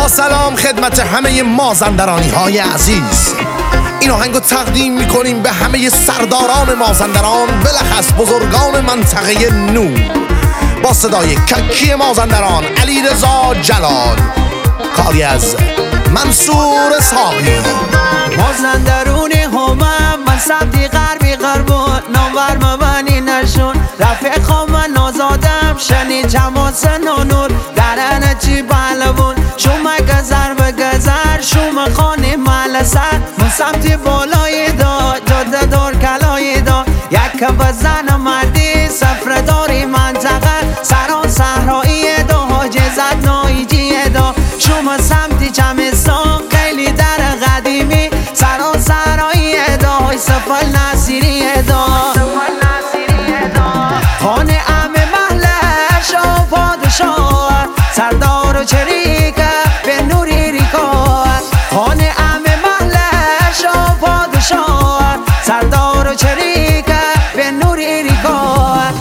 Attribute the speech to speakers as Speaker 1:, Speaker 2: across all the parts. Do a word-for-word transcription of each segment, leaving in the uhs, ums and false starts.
Speaker 1: با سلام خدمت همه مازندرانی های عزیز، این آهنگو تقدیم میکنیم به همه سرداران مازندران، بلخص بزرگان منطقه نو، با صدای ککی مازندران علیرضا جلال، کاری از منصور اسحاقی.
Speaker 2: مازندرونی همم من سمتی غربی غربون، نامور مبنی نشون رفیق خام نازادم شنی جمال سنانور درن چی بلبون شوم گذر به گذر شوم خانه ملسر من سمتی بالای دا جاده دار کلای دا یک بزن مردی سفر داری منطقه سران صحرایی دا حاجزت نایجی دا شوم سمتی چمستان خیلی در قدیمی سران صحرایی دا های سفل نصیری دا خانه امه محله شاه پادشاه سردار و چریکه به نوری ریکا خانه امه محله شاه پادشاه سردار و چریکه به نوری ریکا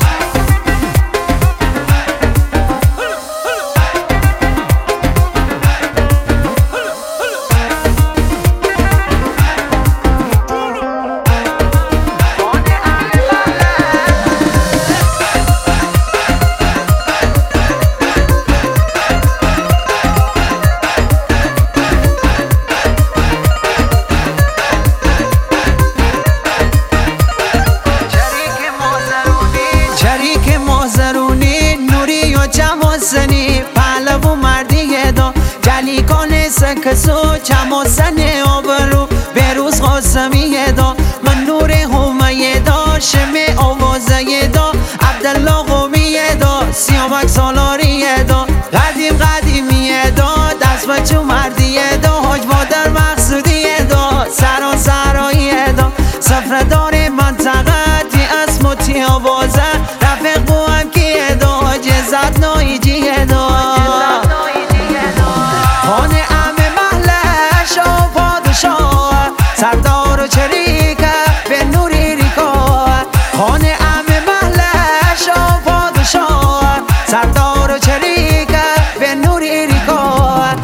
Speaker 2: پهلو مردی دا جلی کنه سکسو چمو سنه آبرو بروز قاسمی دا من نور همه دا شمه آوازه دا عبدالله قومی دا سیامک سالاری دا قدیم قدیمی دا دست بچو مردی دا حاج بادر مقصودی دا سران سرایی دا سفردار منطقه تی اسم و تی آوازه رفیق بو هم کیه دا حاجزت نایجی دا خانه امه محله شاه پادشاه سردار و چریکه به نوری ریکا خانه امه محله شاه پادشاه سردار و چریکه به نوری ریکا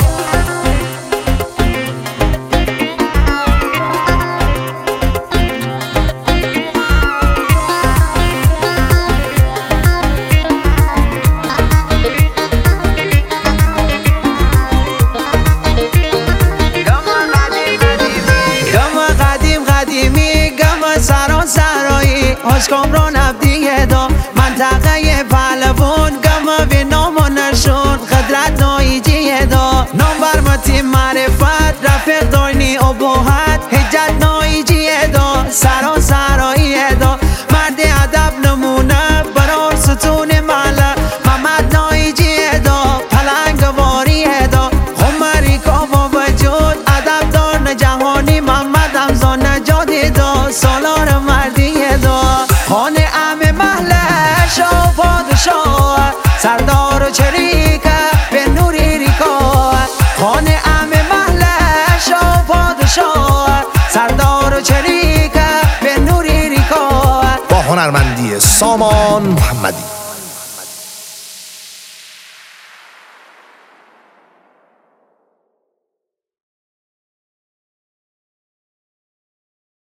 Speaker 2: آشکامران عبدیه دا منطقه پهلوان گم به نام و نشون قدرت نایجیه دا نام برمتی معرفت رفیق داینی ابهت حجت نایجیه دا سران سراییه دا مرد ادب نمونه برار ستون مله محمد نایجیه دا پلنگ واریه دا خمریکا با وجود ادب دار جهانی محمد حمزه نجادی دا سالار مردیه دا خانه امه محله شاه پادشاه سردار و چریکه به نوری ریکا خانه امه محله شاه پادشاه سردار و چریکه به نوری ریکا
Speaker 1: با هنرمندی سامان محمدی.